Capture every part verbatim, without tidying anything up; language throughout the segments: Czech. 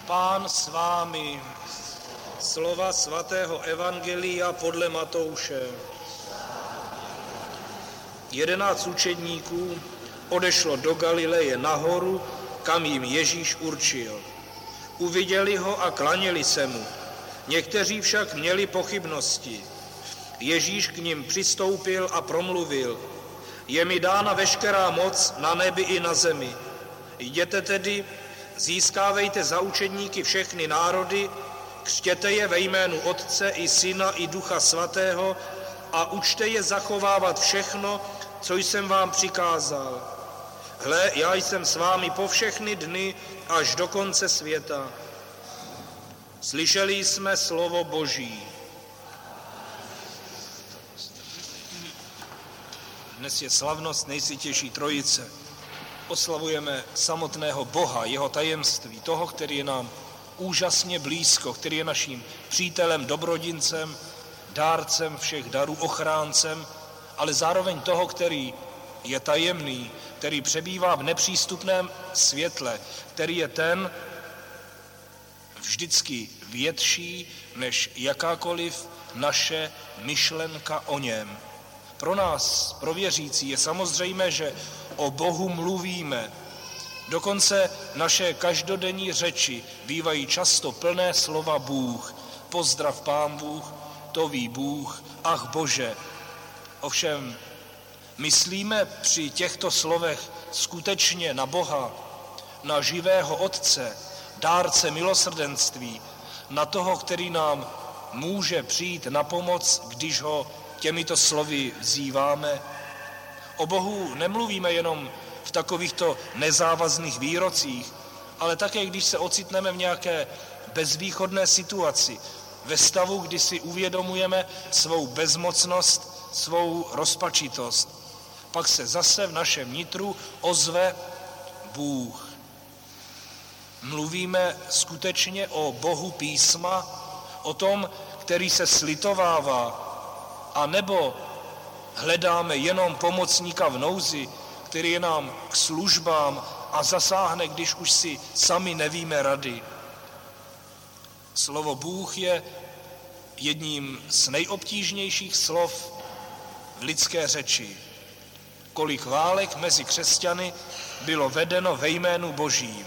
Pán s vámi. Slova svatého evangelia podle Matouše. Jedenáct učedníků odešlo do Galileje nahoru, kam jim Ježíš určil. Uviděli ho a klaněli se mu. Někteří však měli pochybnosti. Ježíš k nim přistoupil a promluvil: Je mi dána veškerá moc na nebi i na zemi. Jděte tedy, získávejte za učedníky všechny národy, křtěte je ve jménu Otce i Syna i Ducha Svatého a učte je zachovávat všechno, co jsem vám přikázal. Hle, já jsem s vámi po všechny dny až do konce světa. Slyšeli jsme slovo Boží. Dnes je slavnost nejsvětější Trojice. Oslavujeme samotného Boha, jeho tajemství, toho, který je nám úžasně blízko, který je naším přítelem, dobrodincem, dárcem všech darů, ochráncem, ale zároveň toho, který je tajemný, který přebývá v nepřístupném světle, který je ten vždycky větší než jakákoliv naše myšlenka o něm. Pro nás, pro věřící, je samozřejmé, že o Bohu mluvíme. Dokonce naše každodenní řeči bývají často plné slova Bůh. Pozdrav Pán Bůh, to ví Bůh, ach Bože. Ovšem, myslíme při těchto slovech skutečně na Boha, na živého Otce, dárce milosrdenství, na toho, který nám může přijít na pomoc, když ho těmito slovy vzýváme? O Bohu nemluvíme jenom v takovýchto nezávazných výrocích, ale také, když se ocitneme v nějaké bezvýchodné situaci, ve stavu, kdy si uvědomujeme svou bezmocnost, svou rozpačitost. Pak se zase v našem nitru ozve Bůh. Mluvíme skutečně o Bohu písma, o tom, který se slitovává, a nebo hledáme jenom pomocníka v nouzi, který je nám k službám a zasáhne, když už si sami nevíme rady. Slovo Bůh je jedním z nejobtížnějších slov v lidské řeči. Kolik válek mezi křesťany bylo vedeno ve jménu Božím.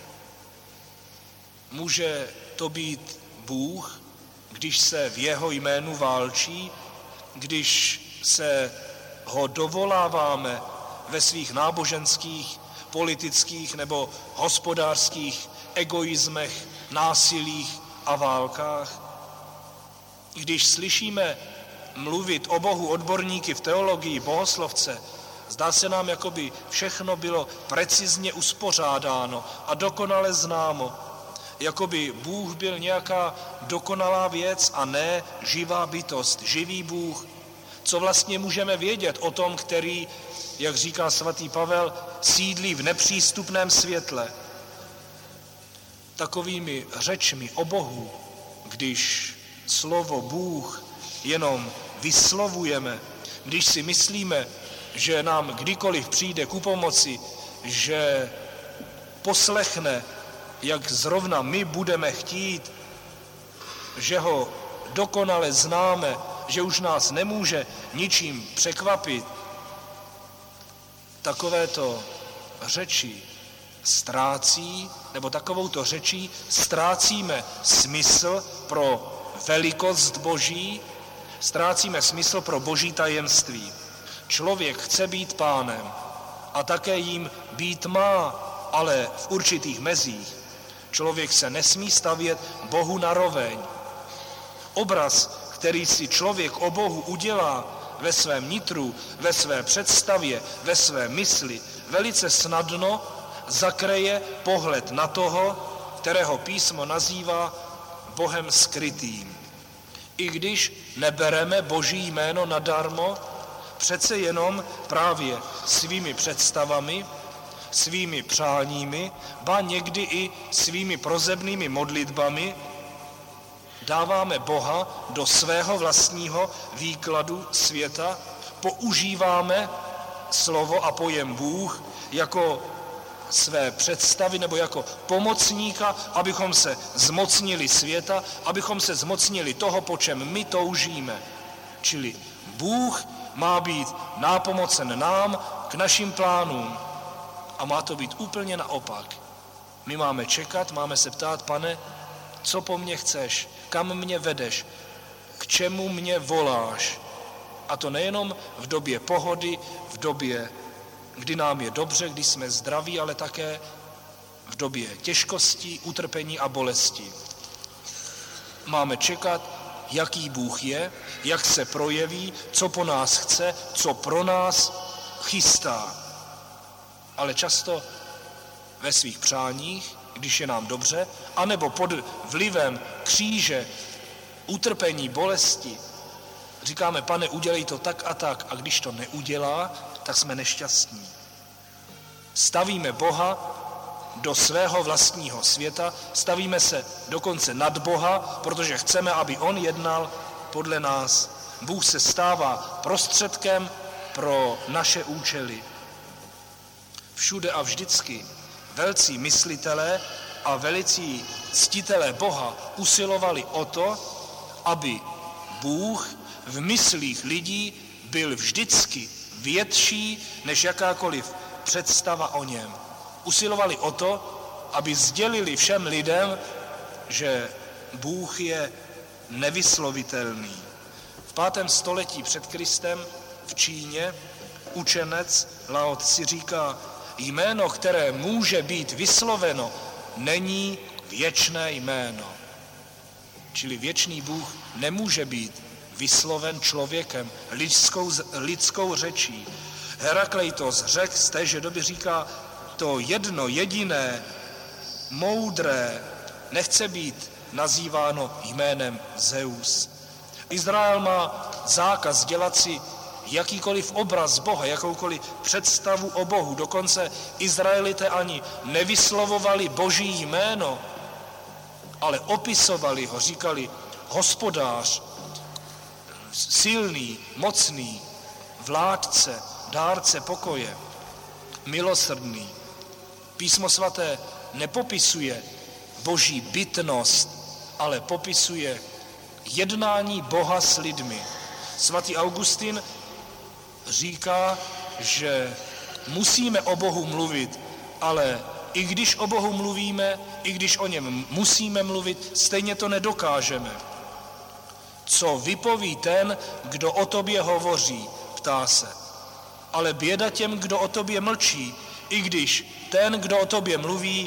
Může to být Bůh, když se v jeho jménu válčí, když se ho dovoláváme ve svých náboženských, politických nebo hospodářských egoismech, násilích a válkách. Když slyšíme mluvit o Bohu odborníky v teologii, bohoslovce, zdá se nám, jako by všechno bylo precizně uspořádáno a dokonale známo. Jako by Bůh byl nějaká dokonalá věc a ne živá bytost, živý Bůh. Co vlastně můžeme vědět o tom, který, jak říká svatý Pavel, sídlí v nepřístupném světle? Takovými řečmi o Bohu, když slovo Bůh jenom vyslovujeme, když si myslíme, že nám kdykoliv přijde ku pomoci, že poslechne, jak zrovna my budeme chtít, že ho dokonale známe, že už nás nemůže ničím překvapit, takovéto řeči ztrácí, nebo takovouto řečí ztrácíme smysl pro velikost Boží, ztrácíme smysl pro Boží tajemství. Člověk chce být pánem a také jím být má, ale v určitých mezích. Člověk se nesmí stavět Bohu naroveň. Obraz, který si člověk o Bohu udělá ve svém nitru, ve své představě, ve své mysli, velice snadno zakryje pohled na toho, kterého písmo nazývá Bohem skrytým. I když nebereme Boží jméno nadarmo, přece jenom právě svými představami, svými přáními, ba někdy i svými prozebnými modlitbami dáváme Boha do svého vlastního výkladu světa, používáme slovo a pojem Bůh jako své představy nebo jako pomocníka, abychom se zmocnili světa, abychom se zmocnili toho, po čem my toužíme. Čili Bůh má být nápomocen nám k našim plánům a má to být úplně naopak. My máme čekat, máme se ptát, Pane, co po mně chceš, kam mě vedeš, k čemu mě voláš. A to nejenom v době pohody, v době, kdy nám je dobře, kdy jsme zdraví, ale také v době těžkostí, utrpení a bolesti. Máme čekat, jaký Bůh je, jak se projeví, co po nás chce, co pro nás chystá. Ale často ve svých přáních, když je nám dobře, anebo pod vlivem kříže, utrpení, bolesti, říkáme, Pane, udělej to tak a tak, a když to neudělá, tak jsme nešťastní. Stavíme Boha do svého vlastního světa, stavíme se dokonce nad Boha, protože chceme, aby on jednal podle nás. Bůh se stává prostředkem pro naše účely. Všude a vždycky velcí myslitelé a velicí ctitelé Boha usilovali o to, aby Bůh v myslích lidí byl vždycky větší než jakákoliv představa o něm. Usilovali o to, aby sdělili všem lidem, že Bůh je nevyslovitelný. V pátém století před Kristem v Číně učenec Lao Tse říká, jméno, které může být vysloveno, není věčné jméno. Čili věčný Bůh nemůže být vysloven člověkem, lidskou, lidskou řečí. Herakleitos řekl z téže doby říká, to jedno jediné, moudré, nechce být nazýváno jménem Zeus. Izrael má zákaz dělat si jakýkoliv obraz Boha, jakoukoliv představu o Bohu. Dokonce Izraelité ani nevyslovovali Boží jméno, ale opisovali ho, říkali hospodář, silný, mocný, vládce, dárce pokoje, milosrdný. Písmo svaté nepopisuje Boží bytnost, ale popisuje jednání Boha s lidmi. Svatý Augustin říká, že musíme o Bohu mluvit, ale i když o Bohu mluvíme, i když o něm musíme mluvit, stejně to nedokážeme. Co vypoví ten, kdo o tobě hovoří, ptá se. Ale běda těm, kdo o tobě mlčí, i když ten, kdo o tobě mluví,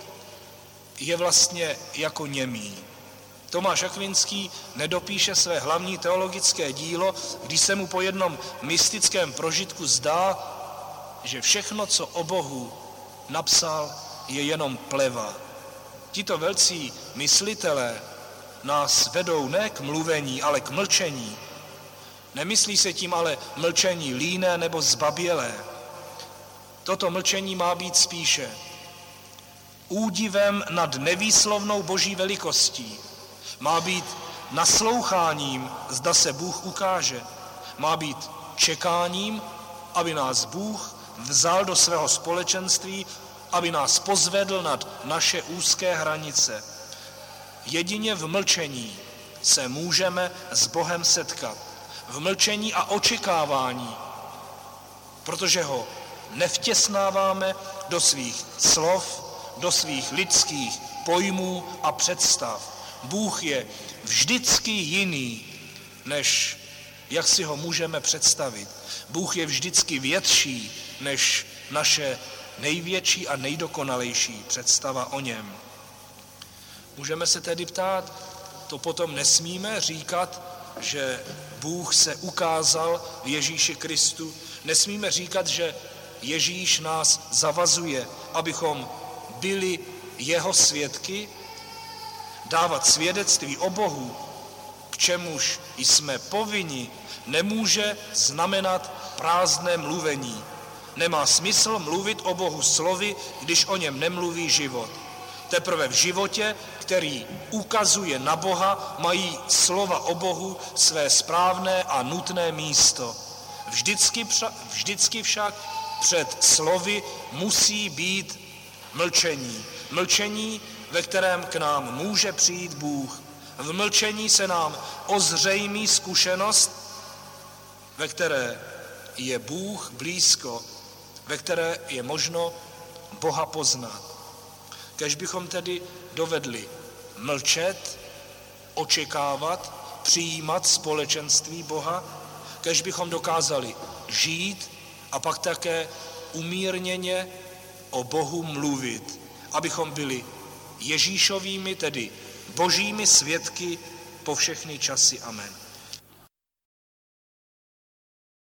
je vlastně jako němý. Tomáš Akvinský nedopíše své hlavní teologické dílo, když se mu po jednom mystickém prožitku zdá, že všechno, co o Bohu napsal, je jenom pleva. Tito velcí myslitelé nás vedou ne k mluvení, ale k mlčení. Nemyslí se tím ale mlčení líné nebo zbabělé. Toto mlčení má být spíše údivem nad nevýslovnou Boží velikostí. Má být nasloucháním, zda se Bůh ukáže. Má být čekáním, aby nás Bůh vzal do svého společenství, aby nás pozvedl nad naše úzké hranice. Jedině v mlčení se můžeme s Bohem setkat. V mlčení a očekávání, protože ho nevtěsnáváme do svých slov, do svých lidských pojmů a představ. Bůh je vždycky jiný, než jak si ho můžeme představit. Bůh je vždycky větší, než naše největší a nejdokonalejší představa o něm. Můžeme se tedy ptát, to potom nesmíme říkat, že Bůh se ukázal v Ježíši Kristu. Nesmíme říkat, že Ježíš nás zavazuje, abychom byli jeho svědky, dávat svědectví o Bohu, k čemuž jsme povinni, nemůže znamenat prázdné mluvení. Nemá smysl mluvit o Bohu slovy, když o něm nemluví život. Teprve v životě, který ukazuje na Boha, mají slova o Bohu své správné a nutné místo. Vždycky, vždycky však před slovy musí být Mlčení. Mlčení, ve kterém k nám může přijít Bůh. V mlčení se nám ozřejmí zkušenost, ve které je Bůh blízko, ve které je možno Boha poznat. Kéž bychom tedy dovedli mlčet, očekávat, přijímat společenství Boha, kéž bychom dokázali žít a pak také umírněně o Bohu mluvit, abychom byli Ježíšovými, tedy božími svědky po všechny časy. Amen.